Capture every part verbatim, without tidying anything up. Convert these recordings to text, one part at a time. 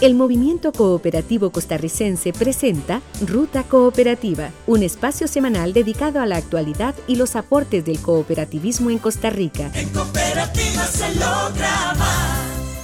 El Movimiento Cooperativo Costarricense presenta Ruta Cooperativa, un espacio semanal dedicado a la actualidad y los aportes del cooperativismo en Costa Rica. En cooperativa se logra más.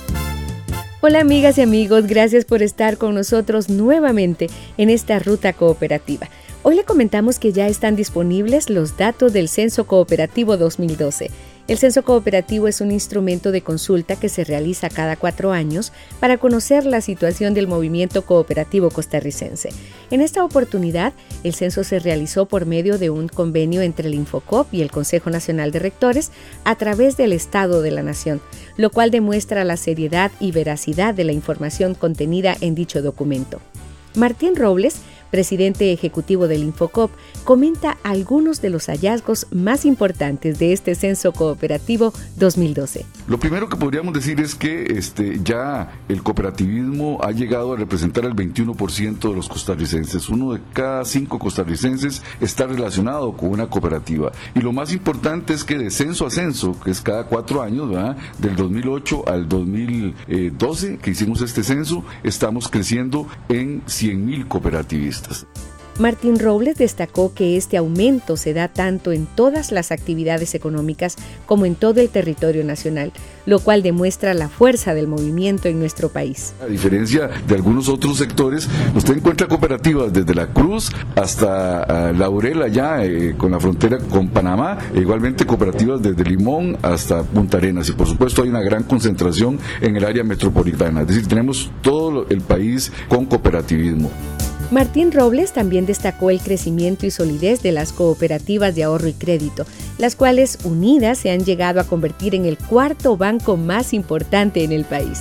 Hola amigas y amigos, gracias por estar con nosotros nuevamente en esta Ruta Cooperativa. Hoy le comentamos que ya están disponibles los datos del Censo Cooperativo dos mil doce. El Censo Cooperativo es un instrumento de consulta que se realiza cada cuatro años para conocer la situación del movimiento cooperativo costarricense. En esta oportunidad, el censo se realizó por medio de un convenio entre el Infocop y el Consejo Nacional de Rectores a través del Estado de la Nación, lo cual demuestra la seriedad y veracidad de la información contenida en dicho documento. Martín Robles, presidente ejecutivo del Infocop, comenta algunos de los hallazgos más importantes de este Censo Cooperativo dos mil doce. Lo primero que podríamos decir es que este, ya el cooperativismo ha llegado a representar el veintiuno por ciento de los costarricenses. Uno de cada cinco costarricenses está relacionado con una cooperativa. Y lo más importante es que de censo a censo, que es cada cuatro años, ¿verdad?, del dos mil ocho al dos mil doce, que hicimos este censo, estamos creciendo en cien mil cooperativistas. Martín Robles destacó que este aumento se da tanto en todas las actividades económicas como en todo el territorio nacional, lo cual demuestra la fuerza del movimiento en nuestro país. A diferencia de algunos otros sectores, usted encuentra cooperativas desde La Cruz hasta uh, Laurel, allá eh, con la frontera con Panamá, e igualmente cooperativas desde Limón hasta Punta Arenas, y por supuesto hay una gran concentración en el área metropolitana, es decir, tenemos todo el país con cooperativismo. Martín Robles también destacó el crecimiento y solidez de las cooperativas de ahorro y crédito, las cuales unidas se han llegado a convertir en el cuarto banco más importante en el país.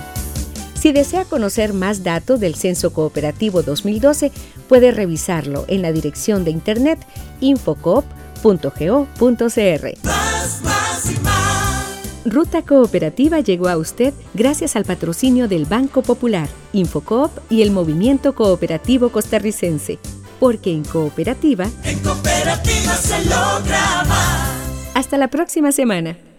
Si desea conocer más datos del Censo Cooperativo dos mil doce, puede revisarlo en la dirección de internet infocop punto go punto cr. Más, más y más. Ruta Cooperativa llegó a usted gracias al patrocinio del Banco Popular, Infocoop y el Movimiento Cooperativo Costarricense. Porque en cooperativa, En cooperativa se logra más. hasta la próxima semana.